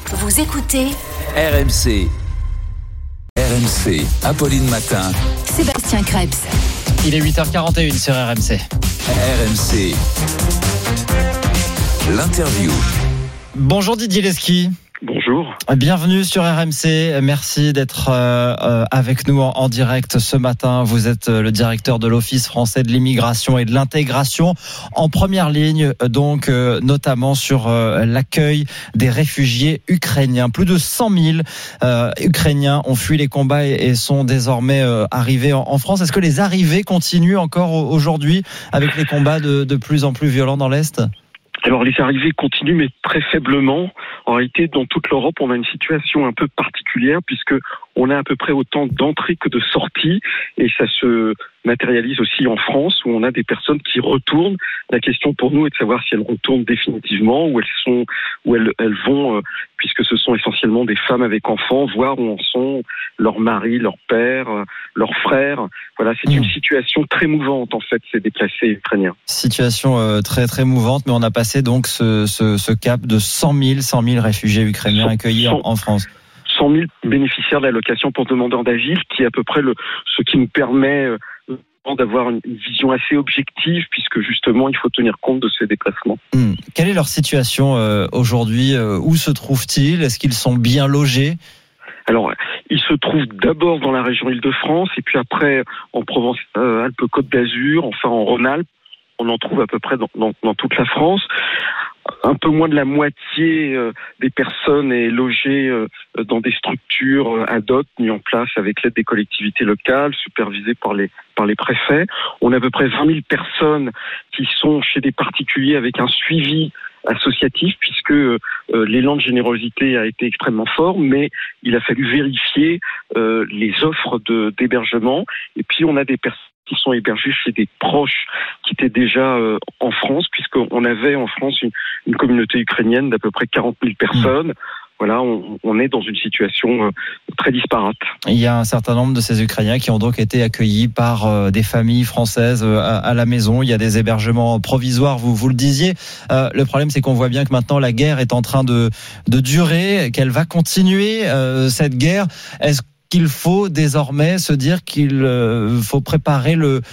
Vous écoutez RMC. RMC, Apolline Matin. Sébastien Krebs. Il est 8h41 sur RMC. RMC. L'interview. Bonjour Didier Lesky. Bonjour. Bienvenue sur RMC. Merci d'être avec nous en direct ce matin. Vous êtes le directeur de l'Office français de l'immigration et de l'intégration, en première ligne, donc notamment sur l'accueil des réfugiés ukrainiens. Plus de 100 000 Ukrainiens ont fui les combats et sont désormais arrivés en France. Est-ce que les arrivées continuent encore aujourd'hui avec les combats de plus en plus violents dans l'Est ? Alors les arrivées continuent, mais très faiblement. En réalité, dans toute l'Europe, on a une situation un peu particulière puisque on a à peu près autant d'entrées que de sorties, et ça se matérialise aussi en France où on a des personnes qui retournent. La question pour nous est de savoir si elles retournent définitivement, où elles vont, puisque ce sont essentiellement des femmes avec enfants, voir où en sont leurs maris, leurs pères, leurs frères. Voilà, c'est une situation très mouvante en fait, ces déplacés ukrainiens. Situation très très mouvante, mais on a passé donc ce cap de 100 000 réfugiés ukrainiens accueillis en France. 100 000 bénéficiaires de l'allocation pour demandeurs d'asile, qui est à peu près ce qui nous permet d'avoir une vision assez objective, puisque justement il faut tenir compte de ces déplacements. Quelle est leur situation aujourd'hui ? Où se trouvent-ils ? Est-ce qu'ils sont bien logés ? Alors, ils se trouvent d'abord dans la région Île-de-France, et puis après en Provence-Alpes-Côte d'Azur, enfin en Rhône-Alpes. On en trouve à peu près dans toute la France. Un peu moins de la moitié des personnes est logée dans des structures ad hoc mises en place avec l'aide des collectivités locales, supervisées par les préfets. On a à peu près 20 000 personnes qui sont chez des particuliers avec un suivi associatif, puisque l'élan de générosité a été extrêmement fort, mais il a fallu vérifier les offres d'hébergement. Et puis on a des personnes qui sont hébergés chez des proches qui étaient déjà en France, puisqu'on avait en France une communauté ukrainienne d'à peu près 40 000 personnes. Voilà, on est dans une situation très disparate. Il y a un certain nombre de ces Ukrainiens qui ont donc été accueillis par des familles françaises à la maison. Il y a des hébergements provisoires, vous le disiez. Le problème, c'est qu'on voit bien que maintenant la guerre est en train de durer, qu'elle va continuer, cette guerre. Est-ce qu'il faut désormais se dire qu'il faut préparer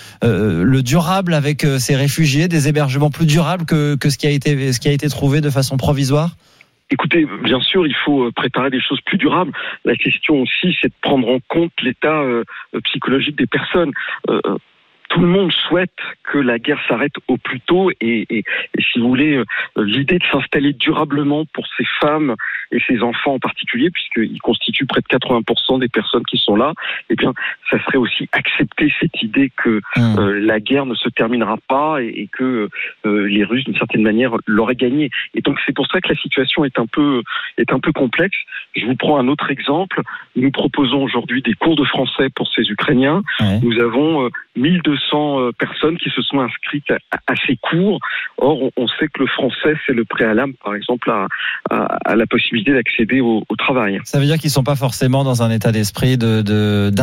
le durable avec ces réfugiés, des hébergements plus durables que ce qui a été trouvé de façon provisoire ? Écoutez, bien sûr, il faut préparer des choses plus durables. La question aussi, c'est de prendre en compte l'état psychologique des personnes. Tout le monde souhaite que la guerre s'arrête au plus tôt, et si vous voulez, l'idée de s'installer durablement pour ces femmes et ces enfants en particulier, puisqu'ils constituent près de 80% des personnes qui sont là, eh bien, ça serait aussi accepter cette idée que la guerre ne se terminera pas et que les Russes, d'une certaine manière, l'auraient gagné. Et donc, c'est pour ça que la situation est un peu complexe. Je vous prends un autre exemple. Nous proposons aujourd'hui des cours de français pour ces Ukrainiens. Ouais. Nous avons 1200 personnes qui se sont inscrites à ces cours. Or, on sait que le français, c'est le préalable, par exemple, à la possibilité d'accéder au travail. Ça veut dire qu'ils ne sont pas forcément dans un état d'esprit d'intégration ?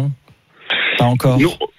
Pas encore ?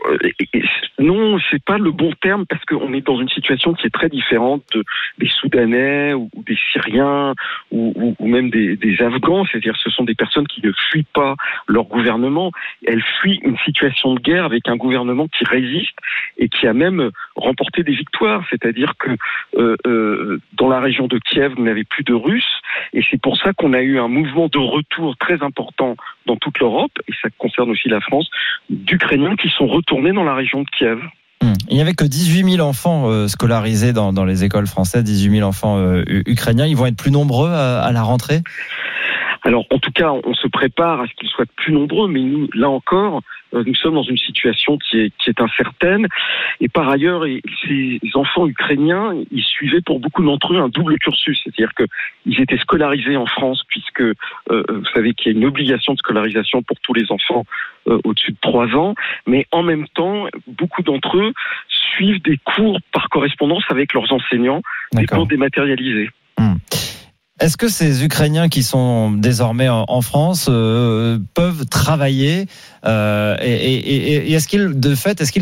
Non, c'est pas le bon terme, parce qu'on est dans une situation qui est très différente des Soudanais ou des Syriens ou même des Afghans. C'est-à-dire, ce sont des personnes qui ne fuient pas leur gouvernement. Elles fuient une situation de guerre avec un gouvernement qui résiste et qui a même remporté des victoires. C'est-à-dire que dans la région de Kiev, vous n'avez plus de Russes, et c'est pour ça qu'on a eu un mouvement de retour très important dans toute l'Europe, et ça concerne aussi la France, d'Ukrainiens qui sont retournés dans la région de Kiev. Il n'y avait que 18 000 enfants scolarisés dans les écoles françaises, 18 000 enfants ukrainiens. Ils vont être plus nombreux à la rentrée ? Alors, en tout cas, on se prépare à ce qu'ils soient plus nombreux, mais nous, là encore, nous sommes dans une situation qui est incertaine. Et par ailleurs, ces enfants ukrainiens, ils suivaient pour beaucoup d'entre eux un double cursus. C'est-à-dire qu'ils étaient scolarisés en France, puisque vous savez qu'il y a une obligation de scolarisation pour tous les enfants au-dessus de 3 ans. Mais en même temps, beaucoup d'entre eux suivent des cours par correspondance avec leurs enseignants, des cours dématérialisés. Est-ce que ces Ukrainiens qui sont désormais en France peuvent travailler et est-ce qu'ils travaillent ?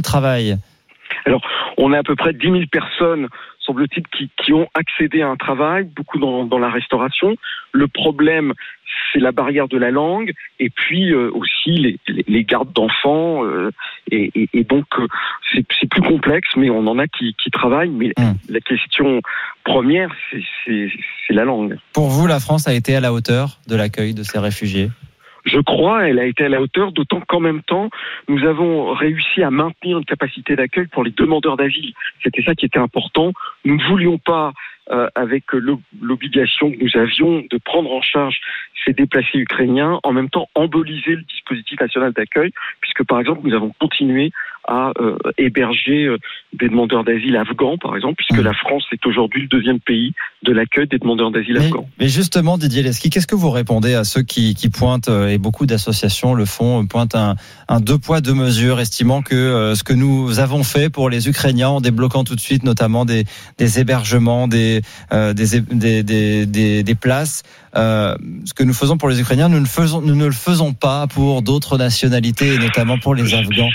Alors, on a à peu près 10 000 personnes, semble-t-il, qui ont accédé à un travail, beaucoup dans la restauration. Le problème, c'est la barrière de la langue, et puis aussi les gardes d'enfants, et donc c'est plus complexe, mais on en a qui travaillent. Mais la question première, c'est la langue. Pour vous, la France a été à la hauteur de l'accueil de ces réfugiés ? Je crois, elle a été à la hauteur, d'autant qu'en même temps, nous avons réussi à maintenir une capacité d'accueil pour les demandeurs d'asile. C'était ça qui était important. Nous ne voulions pas, avec l'obligation que nous avions de prendre en charge ces déplacés ukrainiens, en même temps emboliser le dispositif national d'accueil, puisque par exemple, nous avons continué à héberger des demandeurs d'asile afghans, par exemple, puisque la France est aujourd'hui le 2e pays de l'accueil des demandeurs d'asile afghans. Mais justement, Didier Lesky, qu'est-ce que vous répondez à ceux qui pointent, et beaucoup d'associations le font, pointent un 2 poids 2 mesures, estimant que ce que nous avons fait pour les Ukrainiens, en débloquant tout de suite notamment des hébergements, des places, ce que nous faisons pour les Ukrainiens, nous ne le faisons pas pour d'autres nationalités, et notamment pour les Afghans.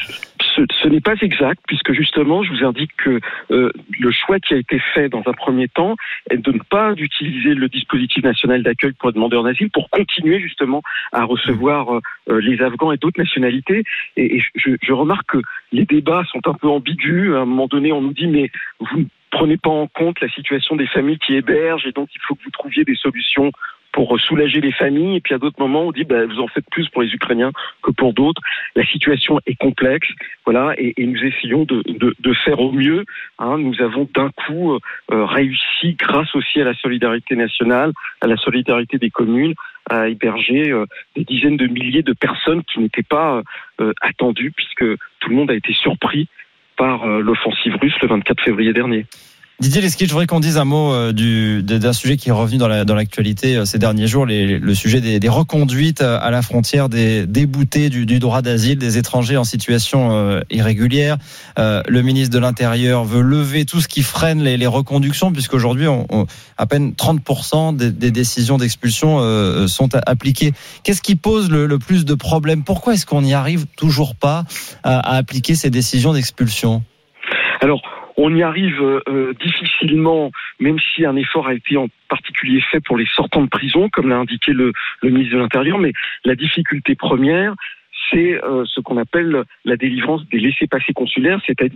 Ce n'est pas exact, puisque justement, je vous indique que le choix qui a été fait dans un premier temps est de ne pas utiliser le dispositif national d'accueil pour les demandeurs d'asile pour continuer justement à recevoir les Afghans et d'autres nationalités. Et je remarque que les débats sont un peu ambigus. À un moment donné, on nous dit mais vous ne prenez pas en compte la situation des familles qui hébergent, et donc il faut que vous trouviez des solutions pour soulager les familles. Et puis à d'autres moments, on dit vous en faites plus pour les Ukrainiens que pour d'autres. La situation est complexe, voilà, et nous essayons de faire au mieux. Nous avons d'un coup réussi, grâce aussi à la solidarité nationale, à la solidarité des communes, à héberger des dizaines de milliers de personnes qui n'étaient pas attendues, puisque tout le monde a été surpris par l'offensive russe le 24 février dernier. Didier Lesky, je voudrais qu'on dise un mot d'un sujet qui est revenu dans l'actualité ces derniers jours, le sujet des reconduites à la frontière des déboutés du droit d'asile, des étrangers en situation irrégulière. Le ministre de l'Intérieur veut lever tout ce qui freine les reconductions, puisqu'aujourd'hui, à peine 30% des décisions d'expulsion sont appliquées. Qu'est-ce qui pose le plus de problèmes ? Pourquoi est-ce qu'on n'y arrive toujours pas à appliquer ces décisions d'expulsion ? Alors, on y arrive difficilement, même si un effort a été en particulier fait pour les sortants de prison, comme l'a indiqué le ministre de l'Intérieur. Mais la difficulté première, c'est ce qu'on appelle la délivrance des laissez-passer consulaires, c'est-à-dire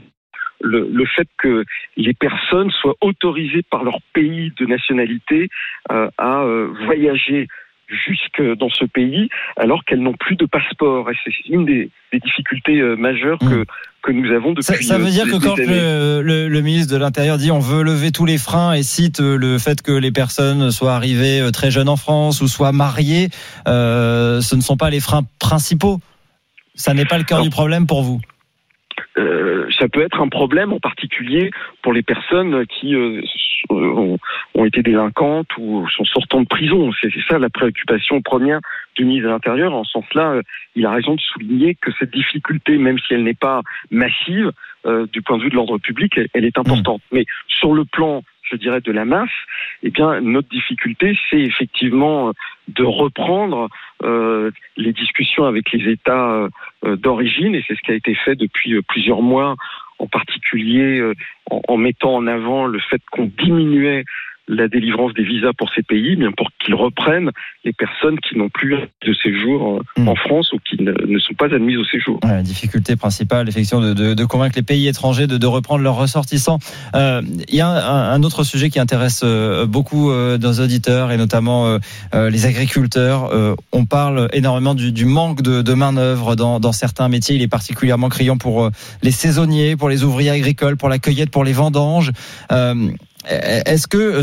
le fait que les personnes soient autorisées par leur pays de nationalité à voyager jusque dans ce pays, alors qu'elles n'ont plus de passeport. Et c'est une des difficultés majeures que nous avons depuis ça veut dire que quand le ministre de l'Intérieur dit on veut lever tous les freins et cite le fait que les personnes soient arrivées très jeunes en France ou soient mariées, ce ne sont pas les freins principaux. Ça n'est pas le cœur du problème pour vous? Ça peut être un problème, en particulier pour les personnes qui ont été délinquantes ou sont sortant de prison. C'est ça la préoccupation première du ministre de l'Intérieur. En ce sens-là, il a raison de souligner que cette difficulté, même si elle n'est pas massive, du point de vue de l'ordre public, elle est importante. Mais sur le plan, je dirais, de la masse, eh bien, notre difficulté, c'est effectivement de reprendre les discussions avec les États d'origine, et c'est ce qui a été fait depuis plusieurs mois, en particulier en mettant en avant le fait qu'on diminuait la délivrance des visas pour ces pays, bien pour qu'ils reprennent les personnes qui n'ont plus de séjour en France ou qui ne sont pas admises au séjour. Ouais, la difficulté principale, effectivement, de convaincre les pays étrangers de reprendre leurs ressortissants. Il y a un autre sujet qui intéresse beaucoup nos auditeurs et notamment les agriculteurs. On parle énormément du manque de main-d'œuvre dans certains métiers. Il est particulièrement criant pour les saisonniers, pour les ouvriers agricoles, pour la cueillette, pour les vendanges. Est-ce que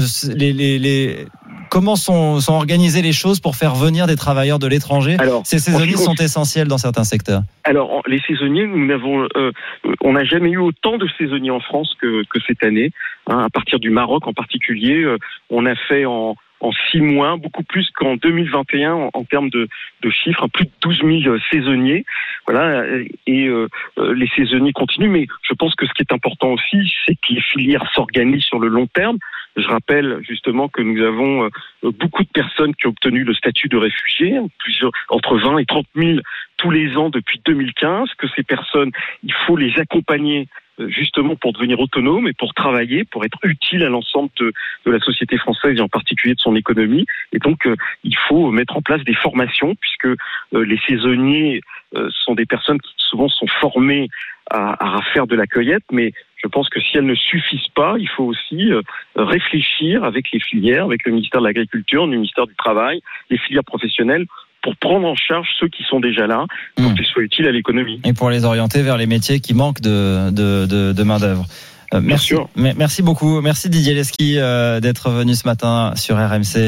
comment sont organisées les choses pour faire venir des travailleurs de l'étranger? Ces saisonniers sont essentiels dans certains secteurs. Alors, les saisonniers, on n'a jamais eu autant de saisonniers en France que cette année. À partir du Maroc en particulier, on a fait en 6 mois, beaucoup plus qu'en 2021 en termes de chiffres, plus de 12 000 saisonniers. Voilà, et les saisonniers continuent, mais je pense que ce qui est important aussi, c'est que les filières s'organisent sur le long terme. Je rappelle justement que nous avons beaucoup de personnes qui ont obtenu le statut de réfugiés, entre 20 et 30 000 tous les ans depuis 2015, que ces personnes, il faut les accompagner justement pour devenir autonome et pour travailler, pour être utile à l'ensemble de la société française et en particulier de son économie. Et donc, il faut mettre en place des formations puisque les saisonniers sont des personnes qui souvent sont formées à faire de la cueillette, mais je pense que si elles ne suffisent pas, il faut aussi réfléchir avec les filières, avec le ministère de l'Agriculture, le ministère du Travail, les filières professionnelles, pour prendre en charge ceux qui sont déjà là, pour qu'ils soient utiles à l'économie. Et pour les orienter vers les métiers qui manquent de main-d'œuvre. Merci beaucoup. Merci Didier Lesky d'être venu ce matin sur RMC.